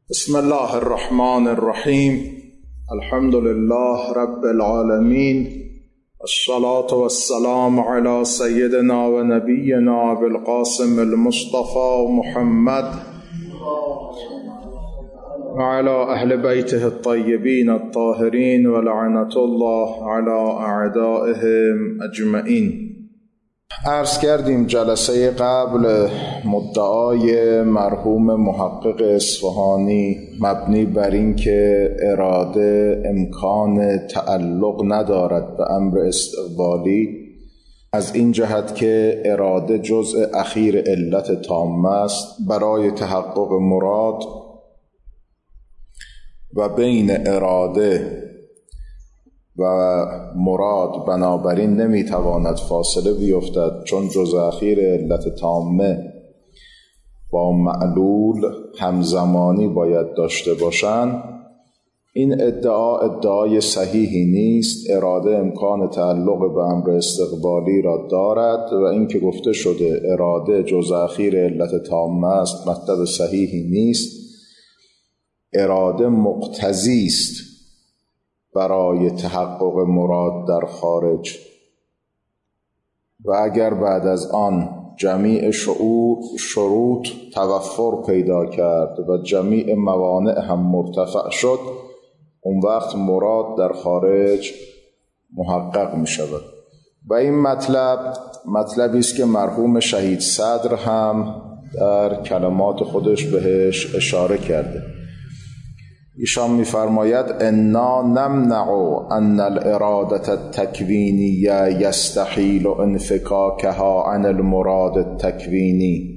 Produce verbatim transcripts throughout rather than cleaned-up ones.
بسم الله الرحمن الرحیم. الحمد لله رب العالمین، الصلاة والسلام على سیدنا و نبینا بالقاسم المصطفى محمد و على اهل بیته الطیبین الطاهرین و لعنة الله على اعدائهم اجمعین. عرض کردیم جلسه قبل مدعای مرحوم محقق اصفهانی مبنی بر این که اراده امکان تعلق ندارد به امر استقبالی، از این جهت که اراده جزء اخیر علت تامه است برای تحقق مراد و بین اراده و مراد بنابراین نمیتواند فاصله بیفتد، چون جزء اخیر علت تامه با معلول همزمانی باید داشته باشند. این ادعا ادعای صحیحی نیست. اراده امکان تعلق به امر استقبالی را دارد و این که گفته شده اراده جزء اخیر علت تامه است مطلب صحیحی نیست. اراده مقتضی است برای تحقق مراد در خارج و اگر بعد از آن جمیع شروط توفر پیدا کرد و جمیع موانع هم مرتفع شد، اون وقت مراد در خارج محقق می شود. و این مطلب مطلبی است که مرحوم شهید صدر هم در کلمات خودش بهش اشاره کرده. ایشان می‌فرماید انا نمنع ان الاراده التکوینیه یستحیل انفکاکها عن المراد التکوینی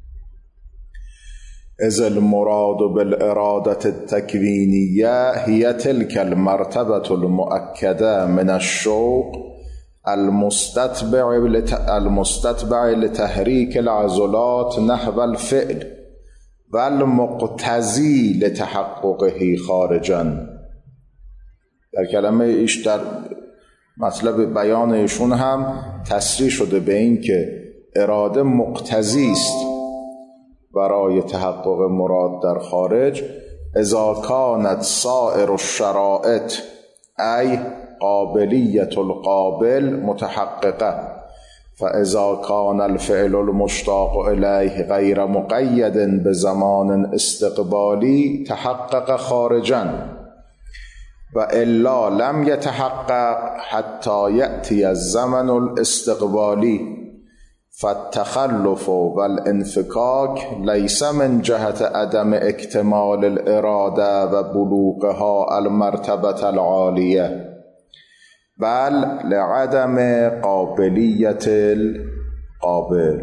اذ المراد بالاراده التکوینیه هي تلك المرتبه المؤکده من الشوق المستتبع المستتبع لتحریک العضلات نحو الفعل و المقتضی لتحققه خارجا. در کلمه ایش در مطلب بیان ایشون هم تصریح شده به این که اراده مقتضی است برای تحقق مراد در خارج اذا کانت سائر الشرائط ای قابلیت القابل متحققه فاذا كان الفعل المشتاق الیه غیر مقید بزمان استقبالی تحقق خارجا و الا لم يتحقق حتى یأتی الزمن الاستقبالی فالتخلف والانفكاك ليس من جهت عدم اکتمال الاراده و بلوغها المرتبه العالیه بل لعدم قابلیت القابل.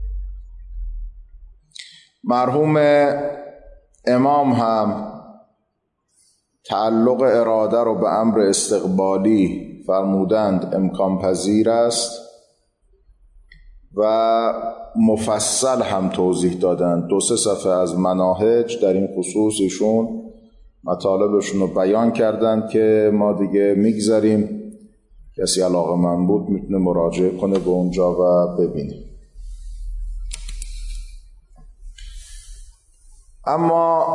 مرحوم امام هم تعلق اراده رو به امر استقبالی فرمودند امکان پذیر است و مفصل هم توضیح دادند. دو سه صفحه از مناهج در این خصوص ایشون مطالبشون رو بیان کردند که ما دیگه میگذاریم. کسی علاقه من بود میتونه مراجعه کنه به اونجا و ببینه. اما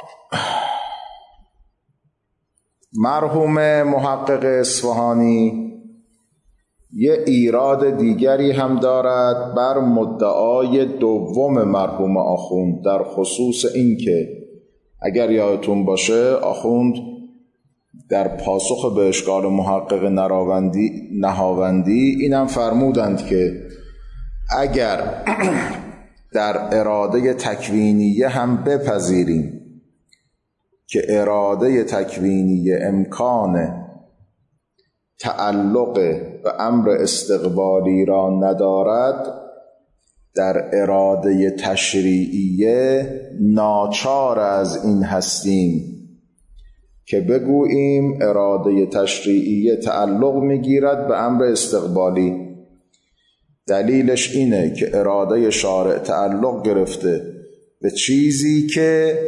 مرحوم محقق اصفهانی یه ایراد دیگری هم دارد بر مدعای دوم مرحوم آخوند در خصوص این که اگر یادتون باشه آخوند در پاسخ به اشکال محقق نراوندی نهاوندی اینم فرمودند که اگر در اراده تکوینیه هم بپذیریم که اراده تکوینیه امکان تعلق به امر استقبالی را ندارد، در اراده تشریعیه ناچار از این هستیم که بگوییم اراده تشریعیه تعلق میگیرد به امر استقبالی. دلیلش اینه که اراده شارع تعلق گرفته به چیزی که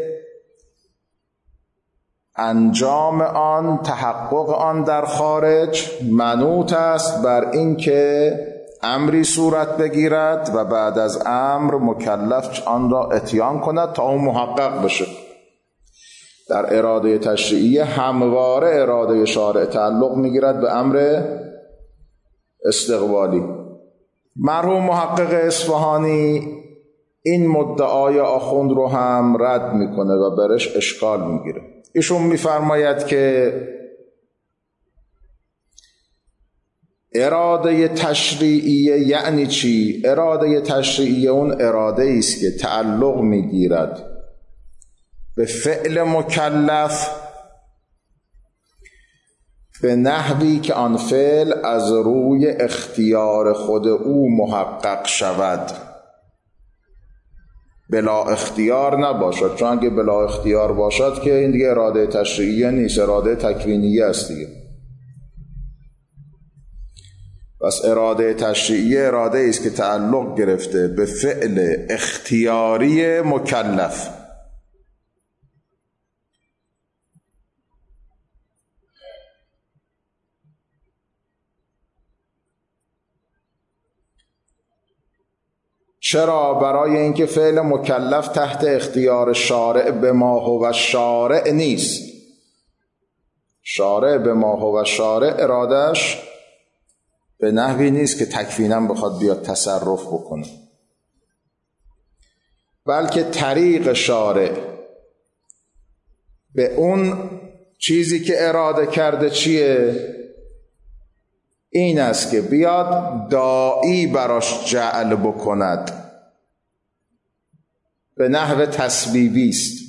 انجام آن، تحقق آن در خارج منوط است بر این که امری صورت بگیرد و بعد از امر مکلف آن را اتیان کند تا اون محقق بشه. در اراده تشریعیه همواره اراده شارع تعلق میگیرد به امر استقبالی. مرحوم محقق اصفهانی این مدعای آخوند رو هم رد میکنه و برش اشکال میگیره. ایشون میفرماید که اراده تشریعیه یعنی چی؟ اراده تشریعیه اون اراده است که تعلق میگیرد به فعل مکلف به نحوی که آن فعل از روی اختیار خود او محقق شود، بلا اختیار نباشد. چون اگه بلا اختیار باشد که این دیگه اراده تشریعیه نیست، اراده تکوینیه است دیگه. پس اراده تشریعیه اراده است که تعلق گرفته به فعل اختیاری مکلف. چرا؟ برای اینکه فعل مکلف تحت اختیار شارع به ما هو شارع نیست. شارع به ما هو شارع ارادش به نحوی نیست که تکویناً بخواد بیاد تصرف بکنه، بلکه طریق شارع به اون چیزی که اراده کرده چیه؟ این است که بیاد داعی براش جعل بکند، به نحو تسبیبی است.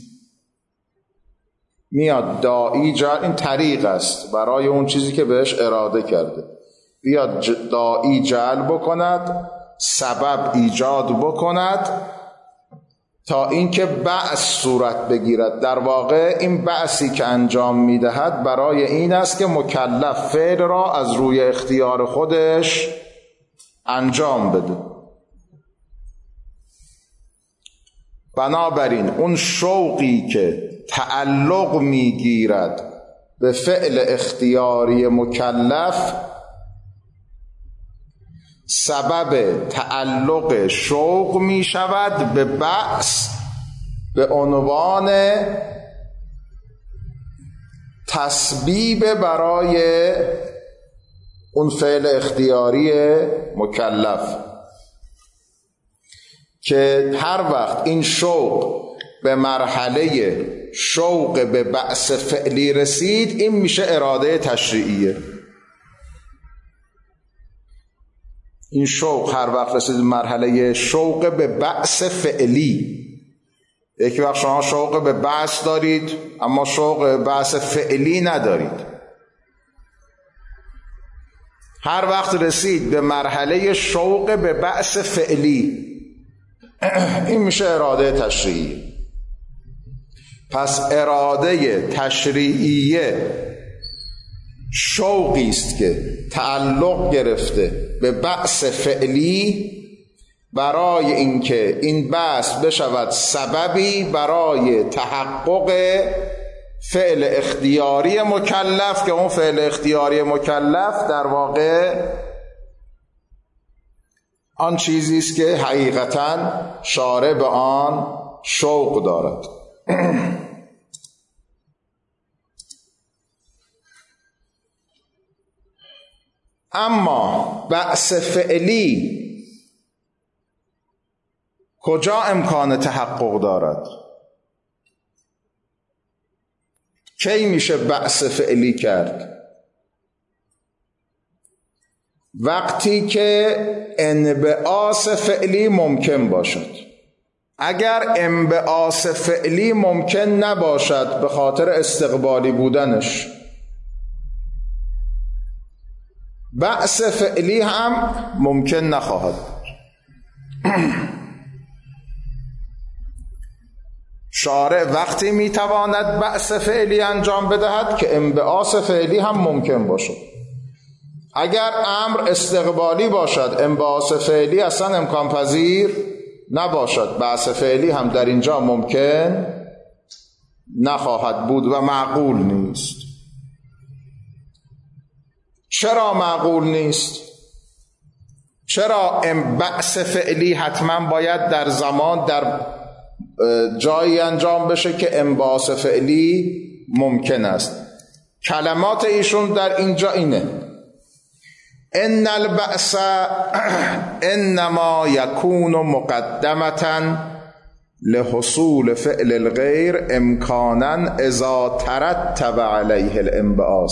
میاد داعی جعل، این طریق است برای اون چیزی که بهش اراده کرده، بیاد داعی جعل بکند، سبب ایجاد بکند تا اینکه بعث صورت بگیرد. در واقع این بعثی که انجام میدهد برای این است که مکلف فعل را از روی اختیار خودش انجام بده. بنابراین اون شوقی که تعلق میگیرد به فعل اختیاری مکلف سبب تعلق شوق می شود به بعث به عنوان تسبیب برای اون فعل اختیاری مکلف، که هر وقت این شوق به مرحله شوق به بعث فعلی رسید، این میشه اراده تشریعیه. این شوق هر وقت رسید مرحله شوق به بعث فعلی. یک وقت شما شوق به بعث دارید اما شوق به بعث فعلی ندارید. هر وقت رسید به مرحله شوق به بعث فعلی، این میشه اراده تشریعی. پس اراده تشریعیه شوقی است که تعلق گرفته به بعث فعلی برای اینکه این بعث بشود سببی برای تحقق فعل اختیاری مکلف، که اون فعل اختیاری مکلف در واقع آن چیزی است که حقیقتاً شارع به آن شوق دارد. اما بعث فعلی کجا امکان تحقق دارد؟ کی میشه بعث فعلی کرد؟ وقتی که انبعاث فعلی ممکن باشد. اگر انبعاث فعلی ممکن نباشد به خاطر استقبالی بودنش، بعث فعلی هم ممکن نخواهد. شارع وقتی میتواند بعث فعلی انجام بدهد که انبعاث فعلی هم ممکن باشد. اگر امر استقبالی باشد، انبعاث فعلی اصلا امکان پذیر نباشد، بعث فعلی هم در اینجا ممکن نخواهد بود و معقول نیست. چرا معقول نیست؟ چرا بعث فعلی حتما باید در زمان در جایی انجام بشه که انبعاث فعلی ممکن است. کلمات ایشون در اینجا اینه: ان البأس انما یکون مقدمة لحصول فعل الغیر امکانا اذا ترتب علیه الانبعاث.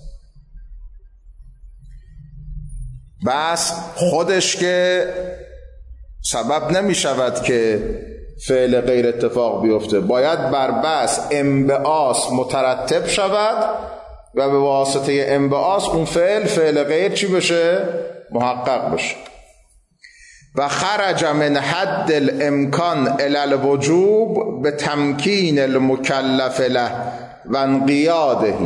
بس خودش که سبب نمی شود که فعل غیر اتفاق بیفته، باید بر بس انبعاث مترتب شود و به واسطه انبعاث اون فعل فعل غیر چی بشه؟ محقق بشه. و خرج من حد الامکان الی الوجوب به تمکین المکلف له و انقیاده.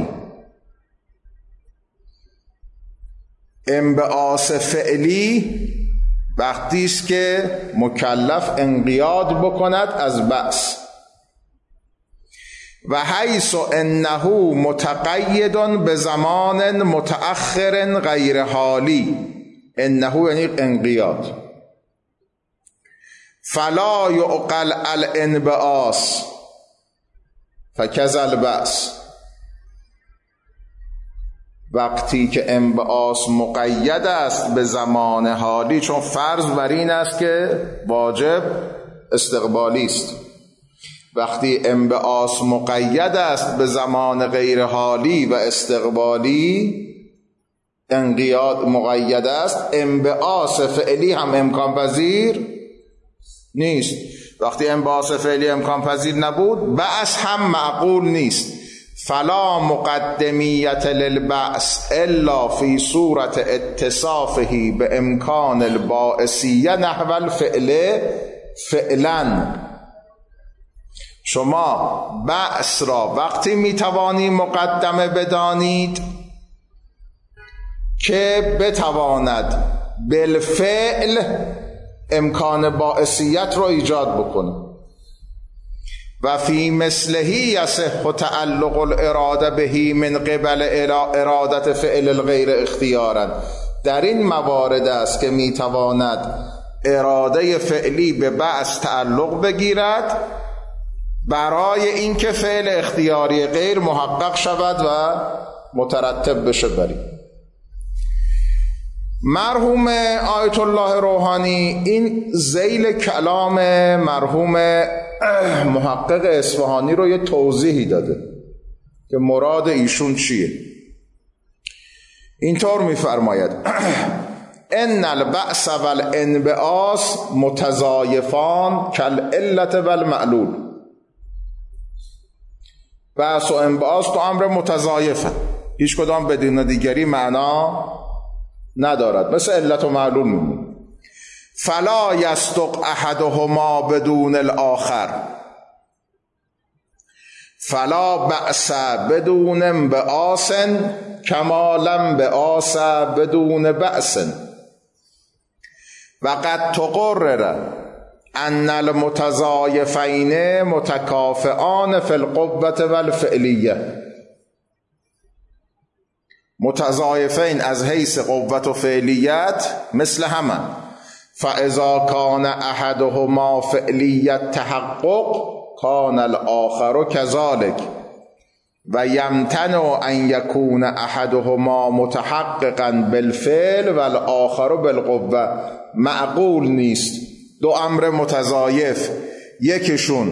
انبعاث فعلی وقتی است که مکلف انقیاد بکند از بأس، و حیث انه متقید به زمان متأخر غیر حالی، انه یعنی انقیاد، فلا یعقل الانبعاث فکذا البأس. وقتی که انبعاث مقید است به زمان حالی، چون فرض بر این است که واجب استقبالی است، وقتی انبعاث مقید است به زمان غیر حالی و استقبالی، انقیاد مقید است، انبعاث فعلی هم امکان پذیر نیست. وقتی انبعاث فعلی امکان پذیر نبود، بأس هم معقول نیست. فلا مقدمیت للبأس الا فی صورت اتصافه به امکان الباعثیه نحو الفعل فعلا. شما بأس را وقتی میتوانی مقدمه بدانید که بتواند بالفعل امکان باعثیت را ایجاد بکنه. و فی مثله یصح تعلق الاراده به من قبل ارادت فعل الغیر اختیارا. در این موارد است که میتواند اراده فعلی به بأس تعلق بگیرد برای اینکه فعل اختیاری غیر محقق شود و مترتب بشه بری. مرحوم آیت الله روحانی این ذیل کلام مرحوم محقق اصفهانی رو یه توضیحی داده که مراد ایشون چیه. اینطور میفرماید: ان البأس والانبعاث متضایفان کالعلة والمعلول. بأس و انبعاث تو امر متضایفن، هیچ کدام بدون دیگری معنا ندارد، مثل علت و معلول میمونه. فلا یصدق احدهما بدون الاخر، فلا بأس بدون انبعاث کما لا انبعاث بدون بأس. و قد تقرر ان المتضایفین متکافئان فی القوة والفعلیه. متضایفین از حیث قوت و فعلیت مثل همه. فاذا کان احدهما فعلیت تحقق کان الاخر كذلك و یمتنع ان یکون احدهما متحققا بالفعل والآخر بالقوه. معقول نیست دو امر متضایف یکیشون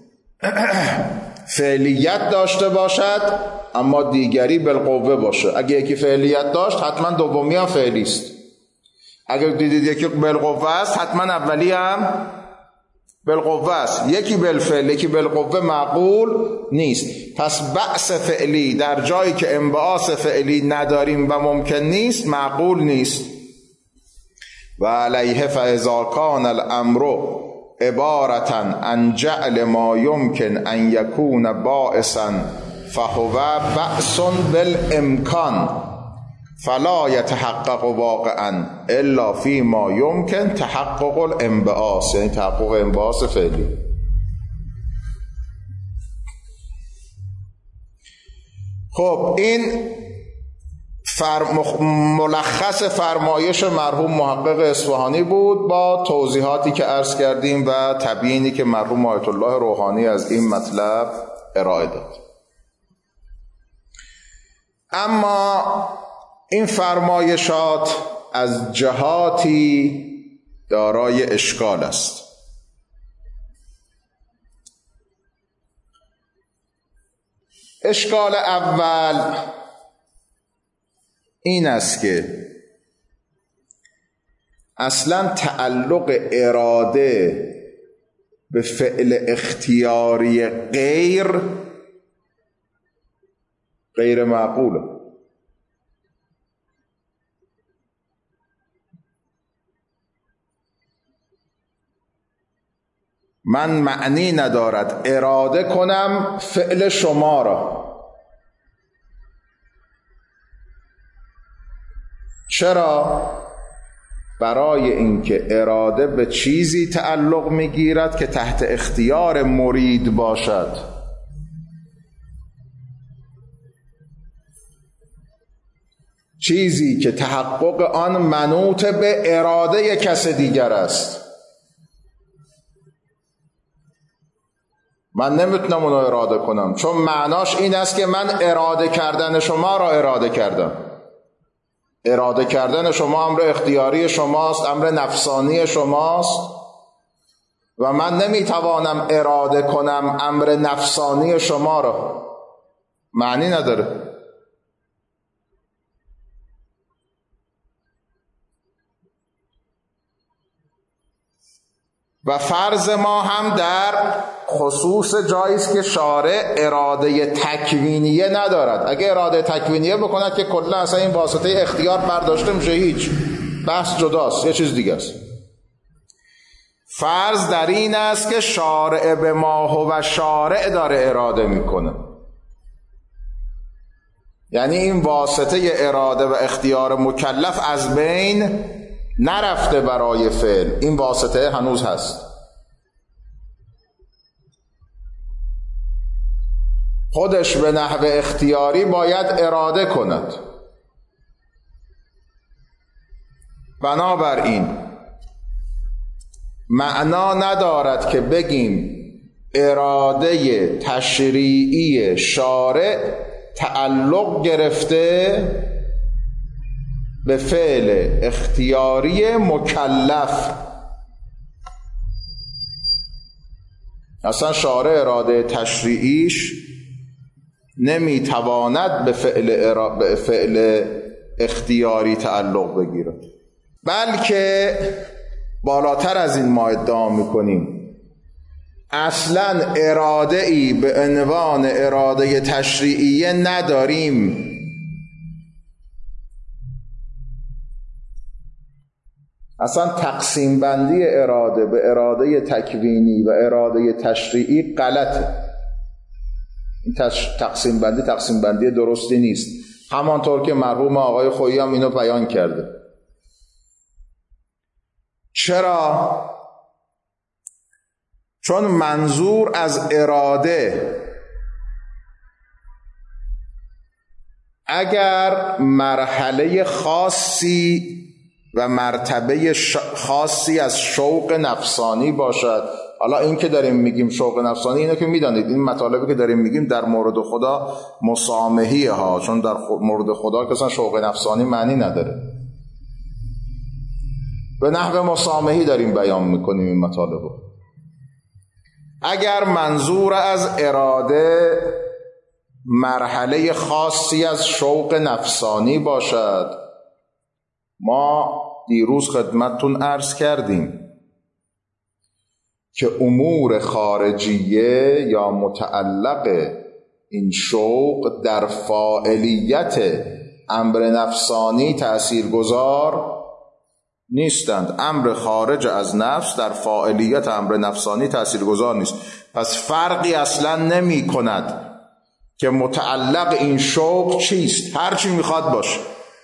فعلیت داشته باشد اما دیگری بالقوه باشه. اگه یکی فعلیت داشت حتما دومی هم فعلی است. اگر دیدید یکی بالقوه است حتما اولی هم بالقوه است. یکی بالفعل یکی بالقوه معقول نیست. پس بأس فعلی در جایی که انبعاث فعلی نداریم و ممکن نیست معقول نیست. و علیه فاذا کان الامر عبارة عن جعل ما يمكن ان يكون باعثا فهو بأس بالامکان فلا يتحقق واقعا الا فيما يمكن تحقق الانبعاث، یعنی تحقق انبعاث فعلی. خب این فرم... ملخص فرمایش مرحوم محقق اصفهانی بود با توضیحاتی که عرض کردیم و تبیینی که مرحوم آیت الله روحانی از این مطلب ارائه داد. اما این فرمایشات از جهاتی دارای اشکال است. اشکال اول این است که اصلا تعلق اراده به فعل اختیاری غیر غیر معقوله. من معنی ندارد اراده کنم فعل شما را. چرا؟ برای اینکه اراده به چیزی تعلق میگیرد که تحت اختیار مرید باشد. چیزی که تحقق آن منوط به اراده کس دیگر است. من نمیتونم اونو اراده کنم، چون معناش این است که من اراده کردن شما را اراده کردم. اراده کردن شما امر اختیاری شماست، امر نفسانی شماست و من نمیتوانم اراده کنم امر نفسانی شما را. معنی نداره. و فرض ما هم در خصوص جایی است که شارع اراده تکوینیه ندارد. اگه اراده تکوینیه بکند که کلا اصلا این واسطه اختیار برداشته میشه، هیچ، بحث جداست، یه چیز دیگه است. فرض در این است که شارع به ما هو شارع داره اراده میکنه، یعنی این واسطه اراده و اختیار مکلف از بین نرفته برای فعل، این واسطه هنوز هست. خودش به نحو اختیاری باید اراده کند. بنابراین معنا ندارد که بگیم اراده تشریعی شارع تعلق گرفته به فعل اختیاری مکلف. اصلا شارع اراده تشریعیش نمیتواند به فعل, ارا... به فعل اختیاری تعلق بگیرد، بلکه بالاتر از این ما ادعا میکنیم اصلا اراده ای به عنوان اراده تشریعیه نداریم. اصلا تقسیم بندی اراده به اراده تکوینی و اراده تشریعی غلطه. این تقسیم بندی تقسیم بندی درستی نیست، همانطور که مرحوم آقای خویی هم اینو بیان کرده. چرا؟ چون منظور از اراده اگر مرحله خاصی و مرتبه خاصی از شوق نفسانی باشد، حالا این که داریم میگیم شوق نفسانی، اینو که میدانید این مطالبی که داریم میگیم در مورد خدا مسامحیه ها، چون در مورد خدا که اصلا شوق نفسانی معنی نداره. به نحو مسامحی داریم بیان میکنیم این مطالبو. اگر منظور از اراده مرحله خاصی از شوق نفسانی باشد، ما دیروز خدمتتون عرض کردیم که امور خارجیه یا متعلق این شوق در فاعلیت امر نفسانی تأثیرگذار نیستند. امر خارج از نفس در فاعلیت امر نفسانی تأثیرگذار نیست. پس فرقی اصلا نمی کند که متعلق این شوق چیست، هر چی میخواد باشه،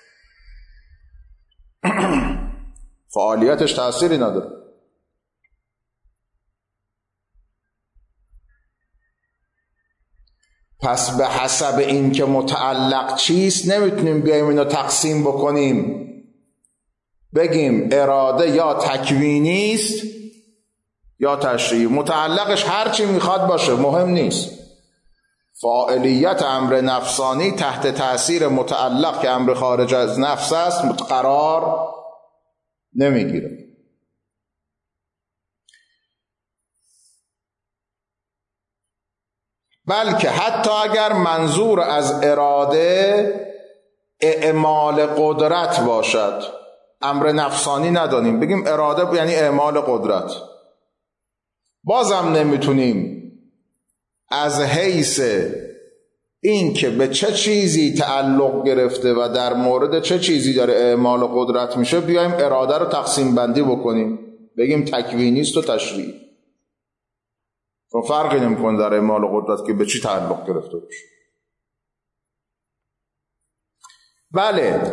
فعالیتش تأثیری نداره. پس به حسب این که متعلق چیست نمیتونیم بیایم اینو تقسیم بکنیم بگیم اراده یا تکوینی است یا تشریعی. متعلقش هر چی میخواد باشه، مهم نیست. فاعلیت امر نفسانی تحت تأثیر متعلق که امر خارج از نفس است قرار نمیگیره. بلکه حتی اگر منظور از اراده اعمال قدرت باشد، امر نفسانی ندانیم، بگیم اراده یعنی اعمال قدرت، بازم نمیتونیم از حیث این که به چه چیزی تعلق گرفته و در مورد چه چیزی داره اعمال قدرت میشه بیایم اراده رو تقسیم بندی بکنیم بگیم تکوینی است و تشریعی. چون فرقی نمیکنه در اعمال قدرت که به چی تعلق گرفته باشه. بله،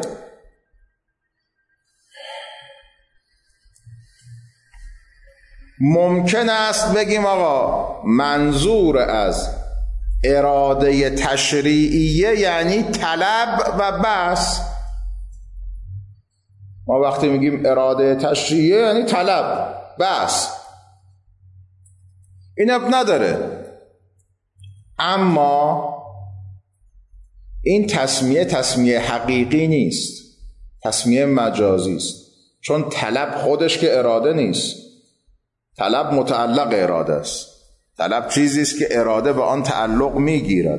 ممکن است بگیم آقا منظور از اراده تشریعیه یعنی طلب و بس. ما وقتی میگیم اراده تشریعیه یعنی طلب بس، این اب نداره. اما این تسمیه تسمیه حقیقی نیست، تسمیه مجازی است. چون طلب خودش که اراده نیست، طلب متعلق اراده است. طلب چیزی است که اراده به آن تعلق میگیرد.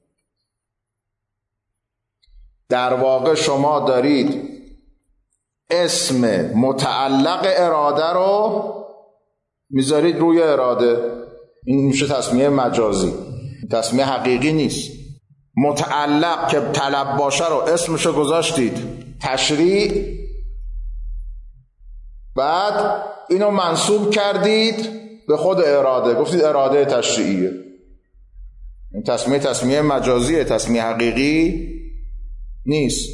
در واقع شما دارید اسم متعلق اراده رو میذارید روی اراده، این میشه تسمیه مجازی، تسمیه حقیقی نیست. متعلق که طلب باشه رو اسمشو گذاشتید تشریع، بعد اینو منسوب کردید به خود اراده، گفتید اراده تشریعیه. این تسمیه تسمیه مجازیه، تسمیه حقیقی نیست.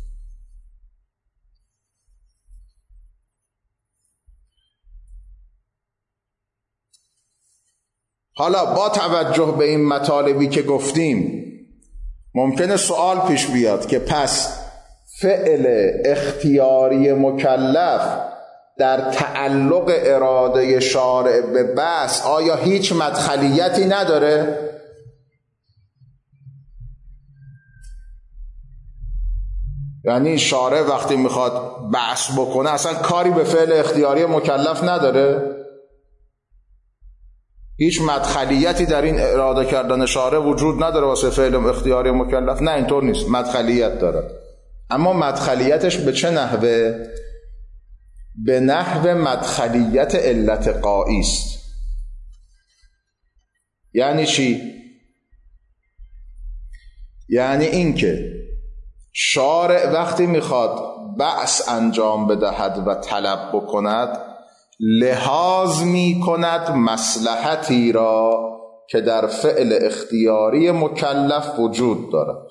حالا با توجه به این مطالبی که گفتیم ممکنه سوال پیش بیاد که پس فعل اختیاری مکلف در تعلق اراده شارع به بس آیا هیچ مدخلیتی نداره؟ یعنی شارع وقتی میخواد بس بکنه اصلا کاری به فعل اختیاری مکلف نداره؟ هیچ مدخلیتی در این اراده کردن شارع وجود نداره واسه فعل اختیاری مکلف؟ نه، اینطور نیست، مدخلیت داره. اما مدخلیتش به چه نحوه؟ به نحو مدخلیت علت قائی است. یعنی چی؟ یعنی این که شارع وقتی میخواد بعث انجام بدهد و طلب بکند لحاظ میکند مصلحتی را که در فعل اختیاری مکلف وجود دارد.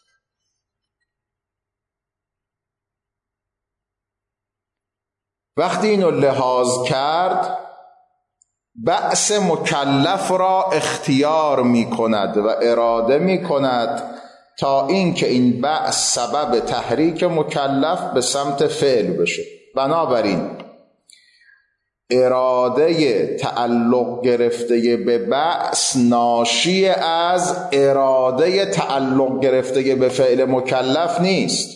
وقتی اینو لحاظ کرد بعث مکلف را اختیار می کند و اراده می کند تا اینکه این بعث سبب تحریک مکلف به سمت فعل بشه. بنابراین اراده تعلق گرفته به بعث ناشی از اراده تعلق گرفته به فعل مکلف نیست.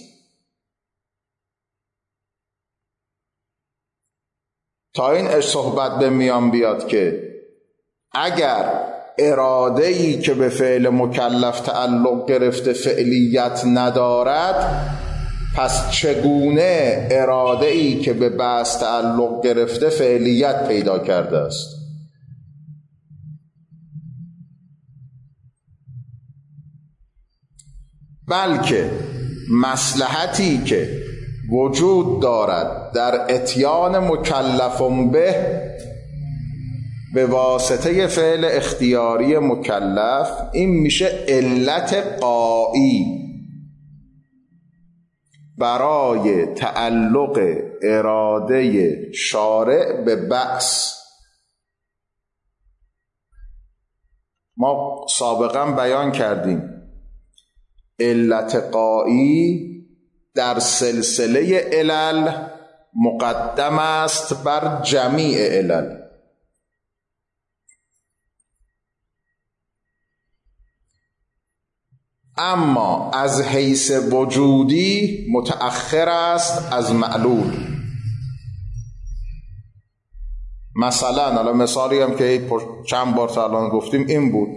تا این صحبت به میان بیاد که اگر اراده‌ای که به فعل مکلف تعلق گرفته فعلیت ندارد پس چگونه اراده‌ای که به بعث تعلق گرفته فعلیت پیدا کرده است؟ بلکه مصلحتی که وجود دارد در اتیان مکلف به به واسطه فعل اختیاری مکلف این میشه علت قائی برای تعلق اراده شارع به بعث. ما سابقا بیان کردیم علت غایی در سلسله علل مقدم است بر جمیع علل. اما از حیث وجودی متأخر است از معلول. مثلا الان مثالی هم که چند بار تا الان گفتیم این بود،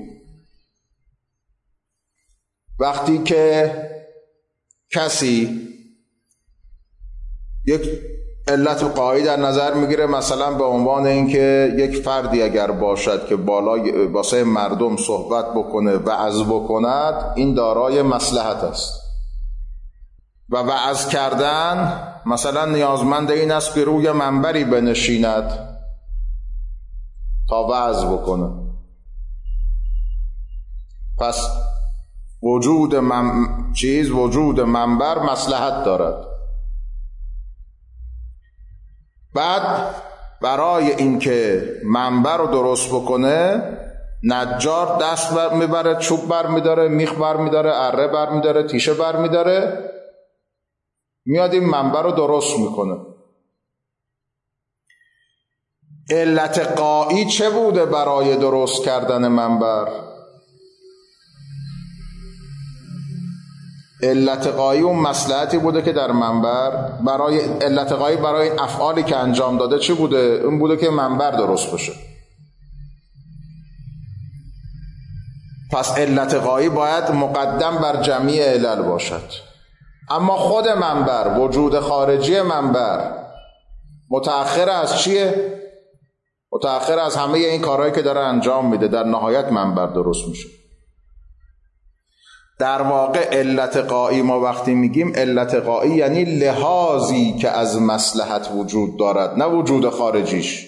وقتی که کسی یک علت غایی در نظر میگیره، مثلا به عنوان اینکه یک فردی اگر باشد که بالای واسه مردم صحبت بکنه، وعظ بکند، این دارای مصلحت است و وعظ کردن مثلا نیازمند این است که روی منبری بنشیند تا وعظ بکنه. پس وجود من... چیز وجود منبر مصلحت دارد. بعد برای اینکه منبر رو درست بکنه نجار دست بر میبره، چوب بر میداره، میخ بر میداره، اره بر میداره، تیشه بر میداره، میاد این منبر رو درست میکنه. علت غایی چه بوده برای درست کردن منبر؟ علت غایی اون مصلحتی بوده که در منبر برای علت غایی برای این افعالی که انجام داده چی بوده؟ اون بوده که منبر درست بشه. پس علت غایی باید مقدم بر جمیع علل باشد. اما خود منبر، وجود خارجی منبر متأخر از چیه؟ متأخر از همه این کارهایی که داره انجام میده. در نهایت منبر درست میشه. در واقع علت غایی ما وقتی میگیم علت غایی یعنی لحاظی که از مصلحت وجود دارد، نه وجود خارجیش.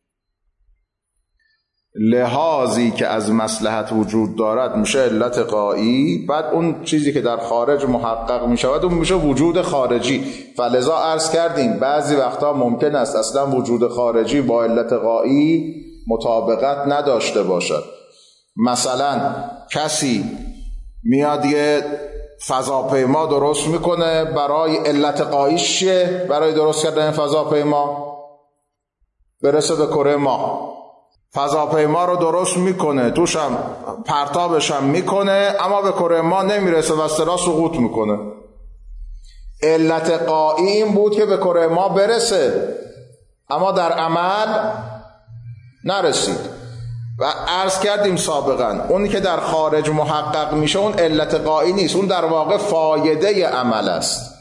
لحاظی که از مصلحت وجود دارد میشه علت غایی. بعد اون چیزی که در خارج محقق میشود اون میشه وجود خارجی. فلذا عرض کردیم بعضی وقتا ممکن است اصلا وجود خارجی با علت غایی مطابقت نداشته باشد. مثلا کسی میاد یه فضاپیما درست میکنه، برای علت غاییش چیه؟ برای درست کردن فضاپیما برسه به کره ماه. فضاپیما رو درست میکنه، توش هم پرتابش هم میکنه، اما به کره ماه نمیرسه و اصطلاح سقوط میکنه. علت غایی این بود که به کره ماه برسه، اما در عمل نرسید. و عرض کردیم سابقا اونی که در خارج محقق میشه اون علت غایی نیست، اون در واقع فایده عمل است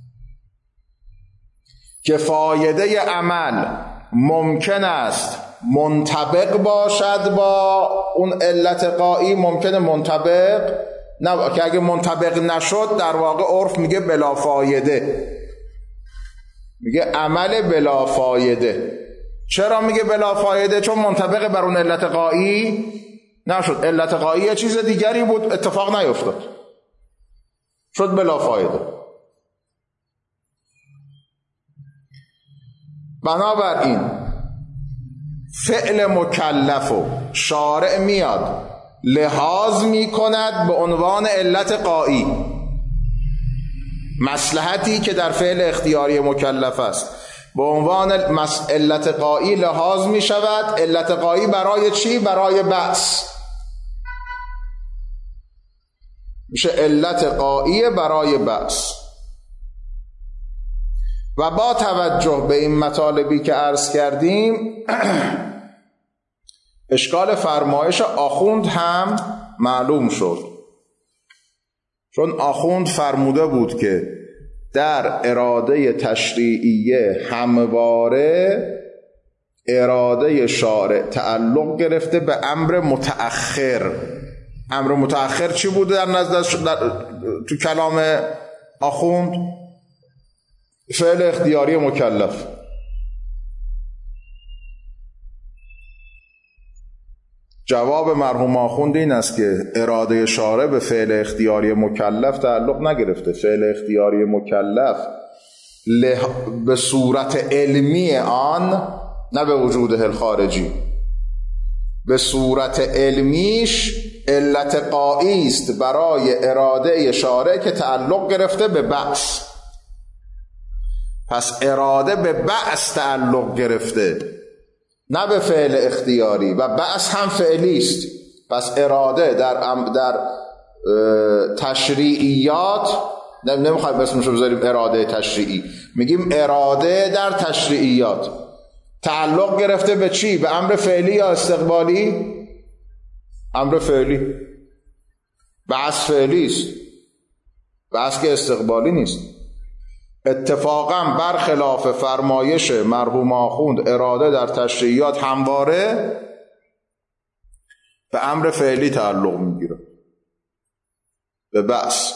که فایده عمل ممکن است منطبق باشد با اون علت غایی، ممکنه منطبق نه، که اگه منطبق نشد در واقع عرف میگه بلا فایده، میگه عمل بلا فایده. چرا میگه بلا فایده؟ چون منطبق بر اون علت غایی نشد. علت غایی یه چیز دیگری بود، اتفاق نیفتاد، شد بلا فایده. بنابراین فعل مکلف و شارع میاد لحاظ میکند به عنوان علت غایی، مصلحتی که در فعل اختیاری مکلف است به عنوان علت غایی لحاظ می شود. علت غایی برای چی؟ برای بأس. میشه علت غایی برای بأس. و با توجه به این مطالبی که عرض کردیم اشکال فرمایش آخوند هم معلوم شد. چون آخوند فرموده بود که در اراده تشریعیه همواره اراده شارع تعلق گرفته به امر متأخر. امر متأخر چی بوده در نزد تو کلام آخوند؟ فعل اختیاری مکلف. جواب مرحوم آخوند این است که اراده شارع به فعل اختیاری مکلف تعلق نگرفته. فعل اختیاری مکلف لح... به صورت علمی آن، نه به وجوده الخارجی، به صورت علمیش علت قایی است برای اراده شارع که تعلق گرفته به بعث. پس اراده به بعث تعلق گرفته، نه به فعل اختیاری، و بعث هم فعلی است. پس اراده در در تشریعیات، نمیخوایم اسمشو بذاریم اراده تشریعی، میگیم اراده در تشریعیات تعلق گرفته به چی؟ به امر فعلی یا استقبالی؟ امر فعلی. بعث فعلی است، بعث که استقبالی نیست. اتفاقا برخلاف فرمایش مرحوم آخوند، اراده در تشریعیات همواره به امر فعلی تعلق میگیره، به بعث.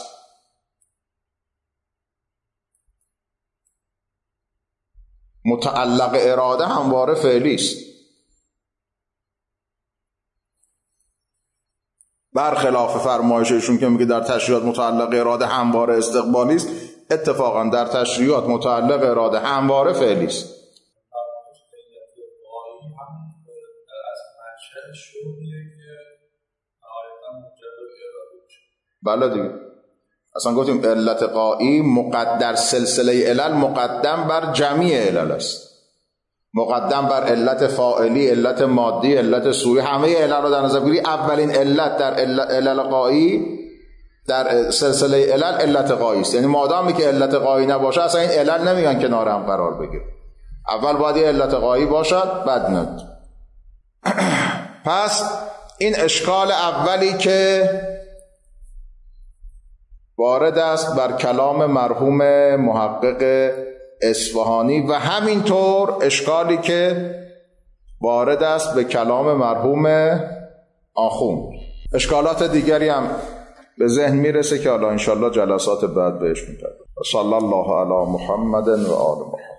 متعلق اراده همواره فعلی است، برخلاف فرمایششون که میگه در تشریعات متعلق اراده همواره استقبالی است. اتفاقا در تشریعات متعلق اراده همواره فعلی است. بله دیگه، اصلا گفتیم علت قایی مقدر سلسله علل مقدم بر جمیع علل است، مقدم بر علت فاعلی، علت مادی، علت سوری، همه علل رو در نظر بگیری. اولین علت در علل قایی در سلسله علل علت قایی است. یعنی مادامی که علت قایی نباشه اصلا این علل نمیگن کنار هم قرار بگیره. اول باید یه علت قایی باشد، بعد نه. پس این اشکال اولی که وارد است بر کلام مرحوم محقق اصفهانی و همینطور اشکالی که وارد است به کلام مرحوم آخوند. اشکالات دیگری هم به ذهن میرسه که حالا انشالله جلسات بعد بهش می‌پردازیم. صلی الله علی محمد و آل محمد.